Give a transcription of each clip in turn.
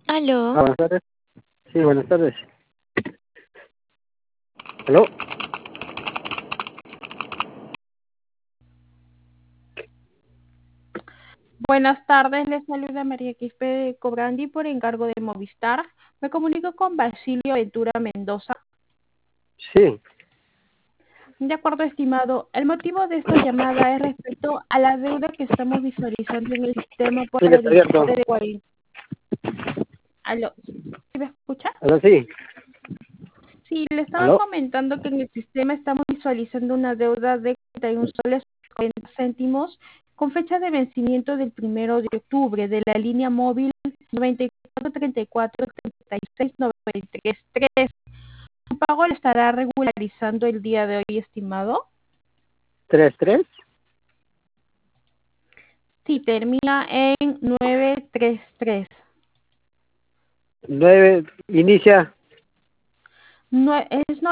Aló, Buenas tardes. Sí, buenas tardes. ¿Aló? Buenas tardes, les saluda María Quispe de Cobrandi por encargo de Movistar. Me comunico con Basilio Ventura Mendoza. Sí, De acuerdo, estimado, el motivo de esta llamada es respecto a la deuda que estamos visualizando en el sistema por sí, que el está abierto. importe de 40. ¿Aló? ¿Sí me escucha? ¿Aló? Sí. Sí, le estaba ¿Aló? comentando que en el sistema estamos visualizando una deuda de 41 soles 40 céntimos con fecha de vencimiento del 1 de octubre de la línea móvil 94343693. ¿Su pago lo estará regularizando el día de hoy, estimado? ¿33? Sí, termina en 933. 9, inicia. Es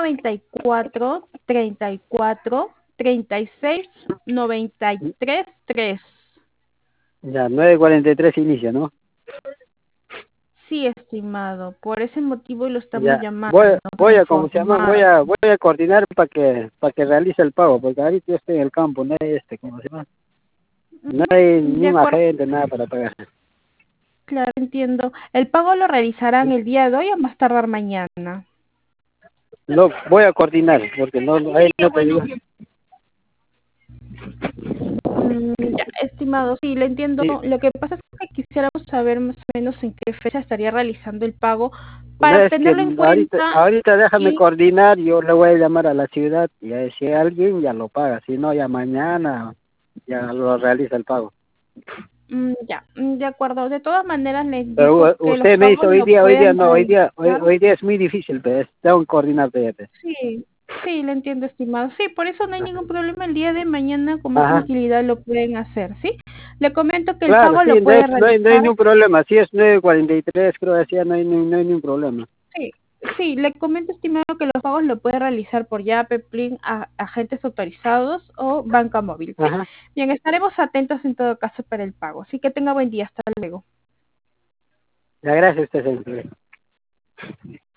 94343693. Ya, 9:43 inicia, ¿no? Sí, estimado, por ese motivo lo estamos Ya, llamando voy para a, ¿cómo se llama? Voy informar. a, voy a coordinar para que realice el pago, porque ahorita yo estoy en el campo, no hay ¿cómo se llama? No hay Ujú, ni de más acuerdo, gente, nada para pagar. claro, entiendo. ¿El pago lo realizarán el día de hoy o más tardar mañana? No, voy a coordinar, porque ahí no te digo. Ya, estimado, sí, le entiendo. Sí, Lo que pasa es que quisiéramos saber más o menos en qué fecha estaría realizando el pago no para es que tenerlo en cuenta ahorita déjame y coordinar, yo le voy a llamar a la ciudad y si hay alguien ya lo paga, si no ya mañana ya lo realiza el pago. ya, de acuerdo. De todas maneras, le Pero indico que los usted me dice pagos hoy lo día, hoy día pueden no, realizar. hoy día es muy difícil, pero tengo que coordinar, fíjate. Sí, sí, le entiendo, estimado. Sí, por eso no hay ningún problema. El día de mañana con más Ajá, tranquilidad lo pueden hacer, ¿sí? Le comento que el claro, pago sí, lo puede no hay realizar. ningún problema, si es 9:43 creo decía, no hay ningún problema. Sí, sí, le comento, estimado, que los pagos lo puede realizar por Yape, Plin, a agentes autorizados o banca móvil, ¿sí? Ajá, Bien, estaremos atentos en todo caso para el pago. Así que tenga buen día. Hasta luego. ya gracias a usted, señor.